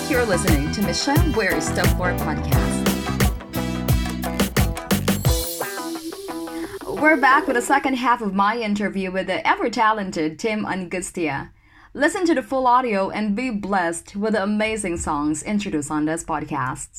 You're listening to Michelle Weir's Top 4 podcast. We're back with the second half of my interview with the ever-talented Tim Angustia. Listen to the full audio and be blessed with the amazing songs introduced on this podcast.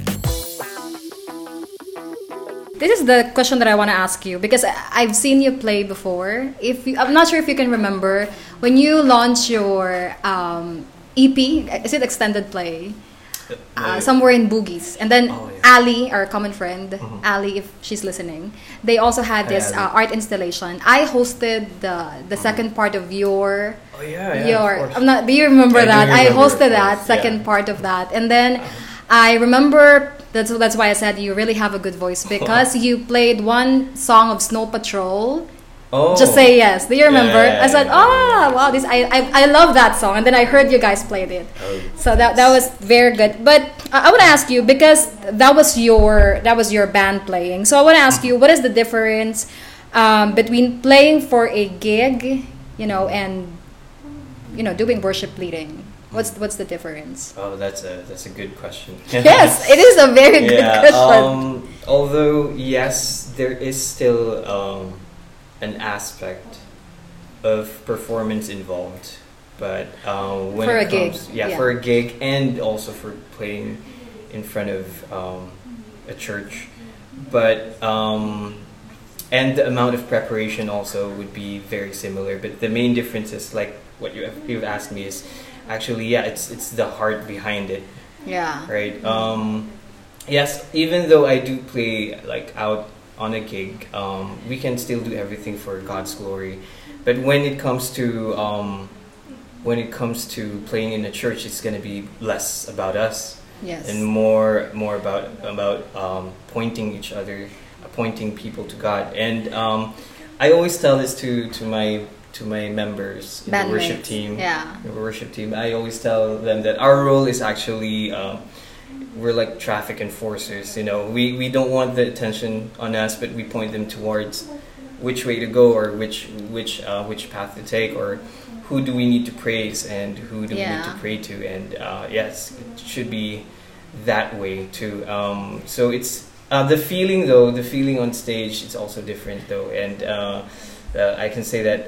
This is the question that I want to ask you because I've seen you play before. I'm not sure if you can remember when you launched your EP. Is it extended play? Somewhere in Boogies, and then Ali, our common friend, Ali, if she's listening, they also had this art installation. I hosted the second part of your. I'm not. Do you remember that? I hosted that second part of that, and then I remember. That's why I said you really have a good voice because you played one song of Snow Patrol. Just Say Yes. Do you remember? I said, wow, this I love that song, and then I heard you guys played it. So that was very good. But I want to ask you because that was your band playing. So I want to ask you, what is the difference between playing for a gig, and doing worship leading? What's the difference? Oh, that's a good question. Yes, it is a very good question. Although yes, there is still an aspect of performance involved, but when for it a comes, gig, for a gig and also for playing in front of a church, but and the amount of preparation also would be very similar. But the main difference is like what you've asked me is. Actually, it's the heart behind it. Yeah. Right. Yes. Even though I do play like out on a gig, we can still do everything for God's glory. But when it comes to playing in a church, it's gonna be less about us. Yes. And more about pointing people to God. And I always tell this to my members in the worship team. Yeah. The worship team. I always tell them that our role is actually we're like traffic enforcers. We don't want the attention on us, but we point them towards which way to go or which path to take or who do we need to praise and who do we need to pray to. And yes, it should be that way too. So it's the feeling on stage. It's also different though, and. I can say that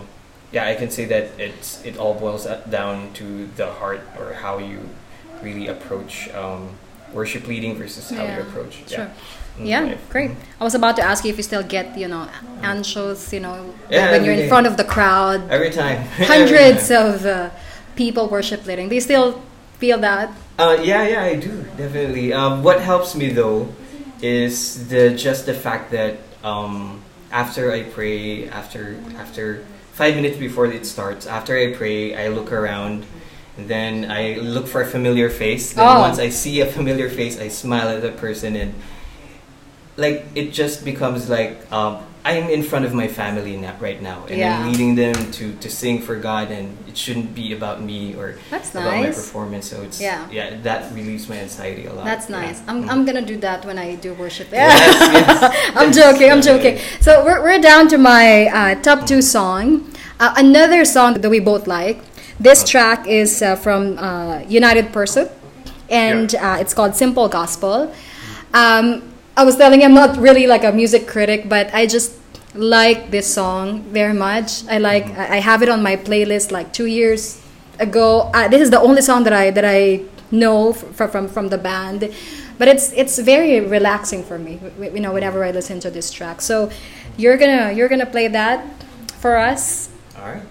it all boils down to the heart or how you really approach worship leading versus how you approach great. I was about to ask you if you still get anxious when you're in front of the crowd every time hundreds of people worship leading. Do you still feel that? I do definitely. What helps me though is the fact that after I pray, after 5 minutes before it starts, after I pray, I look around, and then I look for a familiar face. Then once I see a familiar face, I smile at the person, and like it just becomes like I'm in front of my family right now, and I'm leading them to sing for God, and it shouldn't be about me or about my performance. So it's that relieves my anxiety a lot. That's nice. I'm gonna do that when I do worship. Yes. I'm joking. So we're down to my top 2 song. Another song that we both like. This track is from United Pursuit, and it's called Simple Gospel. I was telling you I'm not really like a music critic, but I just like this song very much. I have it on my playlist like 2 years ago. This is the only song that I know from the band, but it's very relaxing for me. Whenever I listen to this track. So you're gonna play that for us. All right.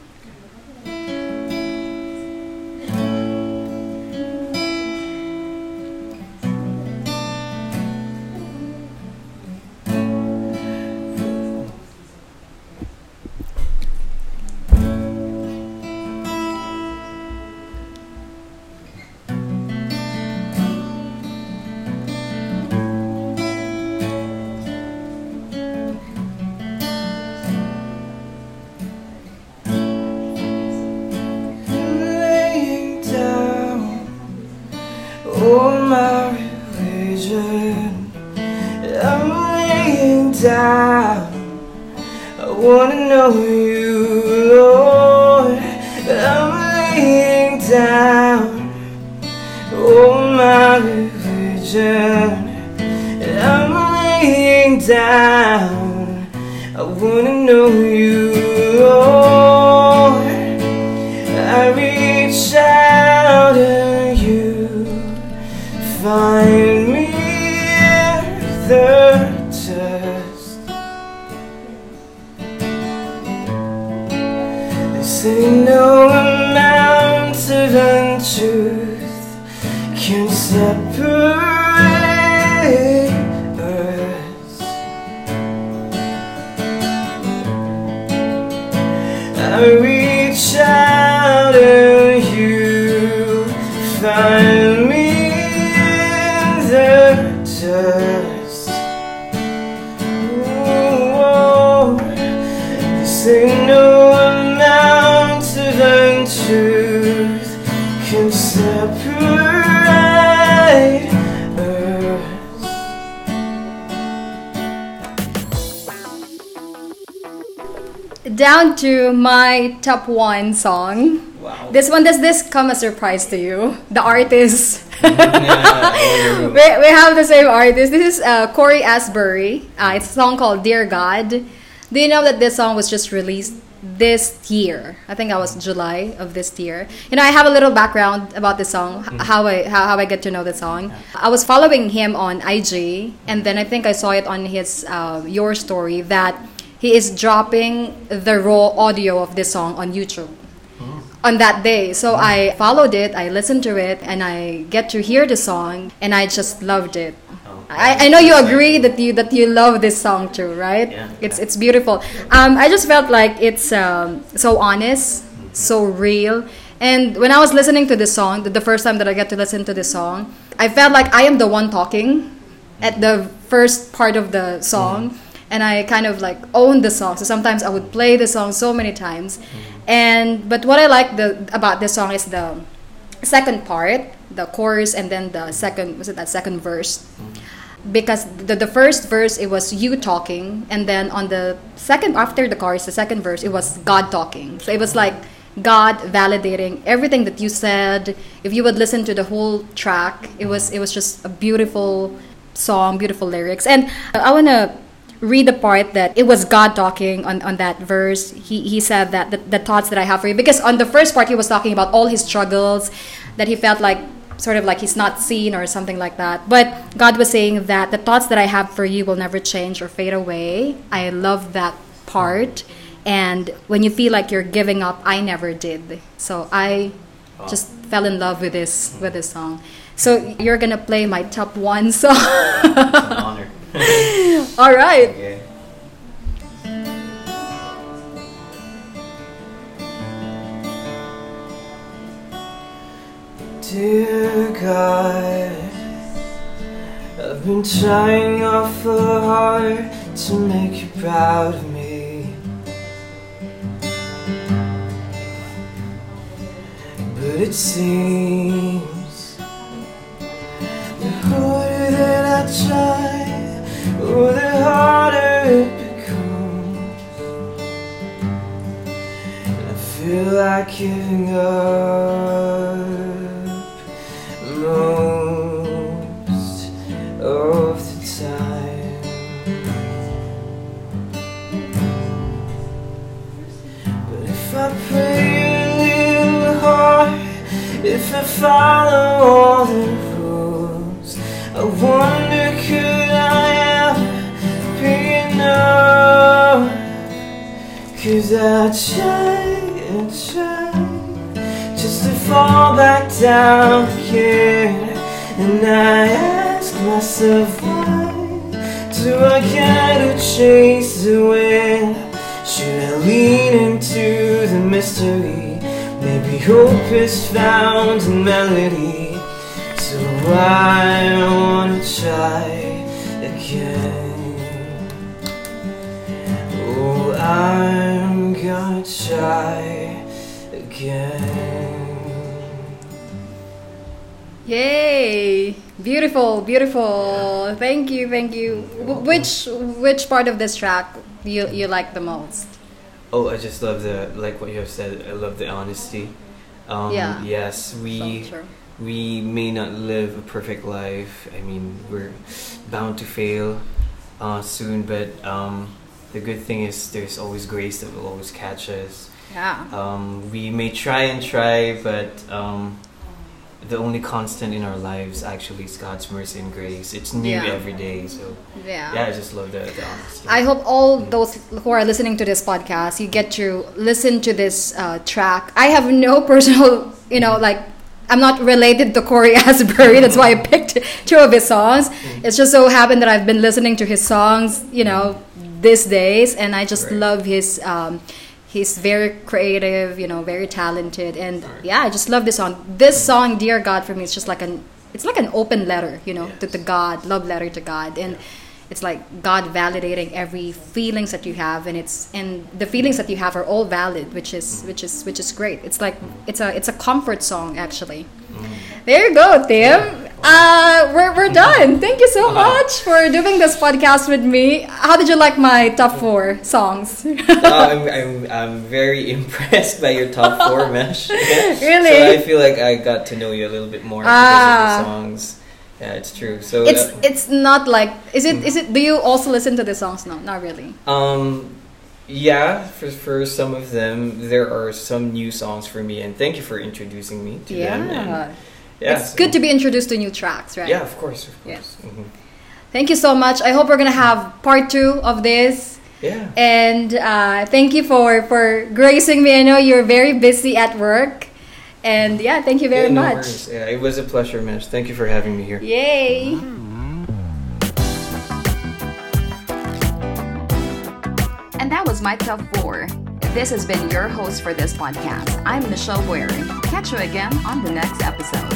down. I wanna know you, Lord. I'm laying down ocean, and I'm laying down. I wanna know you. Oh, I reach out and you find me in the dust. They say no amount of untruth can separate us. I reach out and you find me in the dust. Oh, this ain't no amount of untruth can separate us. Down to my top one song. Wow. This one, does this come as a surprise to you? The artist. Yeah, we have the same artist. This is Corey Asbury. It's a song called Dear God. Do you know that this song was just released this year? I think that was July of this year. You know, I have a little background about this song, how I get to know the song. I was following him on IG, and then I think I saw it on his Your Story that he is dropping the raw audio of this song on YouTube on that day. So I followed it, I listened to it, and I get to hear the song, and I just loved it. I know you agree that you love this song too, right? Yeah. It's beautiful. I just felt like it's so honest, so real. And when I was listening to this song, the first time that I get to listen to this song, I felt like I am the one talking at the first part of the song. And I kind of like owned the song. So sometimes I would play the song so many times. But what I like about this song is the second part, the chorus, and then the second verse. Because the first verse, it was you talking, and then on the second, after the chorus, the second verse, it was God talking. So it was like God validating everything that you said. If you would listen to the whole track, it was just a beautiful song, beautiful lyrics. And I want to read the part that it was God talking on that verse. He said that the thoughts that I have for you, because on the first part he was talking about all his struggles, that he felt like sort of like he's not seen or something like that. But God was saying that the thoughts that I have for you will never change or fade away. I love that part. And when you feel like you're giving up, I never did. So I just fell in love with this song. So you're gonna play my top one song. It's an honor. All right. Okay. Dear God, I've been trying awful hard to make you proud of me, but it seems the harder that I try, oh, the harder it becomes. I feel like giving up most of the time. But if I pray a little hard, if I follow all the rules, I wonder could I ever be enough? 'Cause I try and try just to fall back down again, and I ask myself why do I gotta chase the wind? Should I lean into the mystery? Maybe hope is found in melody. So I wanna try again. Oh, I'm gonna try again. Yay! Beautiful, beautiful. Thank you, thank you. Which part of this track you like the most? Oh, I just love like what you have said. I love the honesty. Yeah. Yes, So true. we may not live a perfect life. I mean, we're bound to fail soon, but the good thing is there's always grace that will always catch us. Yeah. We may try and try, but the only constant in our lives actually is God's mercy and grace. It's new Yeah. every day, so Yeah. I just love the honesty. I hope all those who are listening to this podcast, you get to listen to this track. I have no personal, like, I'm not related to Corey Asbury. That's why I picked two of his songs. It's just so happened that I've been listening to his songs, these days, and I just Right. love his. He's very creative, very talented, and yeah, I just love this song. This song, "Dear God," for me, it's just like it's like an open letter, to God, love letter to God, and it's like God validating every feelings that you have, and the feelings that you have are all valid, which is great. It's like it's a comfort song actually. There you go, Tim. We're done. Thank you so much for doing this podcast with me. How did you like my top 4 songs? I'm very impressed by your top 4, Mesh. Really? So I feel like I got to know you a little bit more because of the songs. Yeah, it's true. So It's not like is it? Do you also listen to the songs? No, not really. Yeah, for some of them there are some new songs for me, and thank you for introducing me to them. And, yeah, It's good to be introduced to new tracks, right? Yeah, of course. Yes. Mhm. Thank you so much. I hope we're gonna have part 2 of this. Yeah. And thank you for gracing me. I know you're very busy at work. And yeah, thank you very no much. worries. Yeah, it was a pleasure, Mesh. Thank you for having me here. Yay! And that was my top 4. This has been your host for this podcast. I'm Michelle Boyer. Catch you again on the next episode.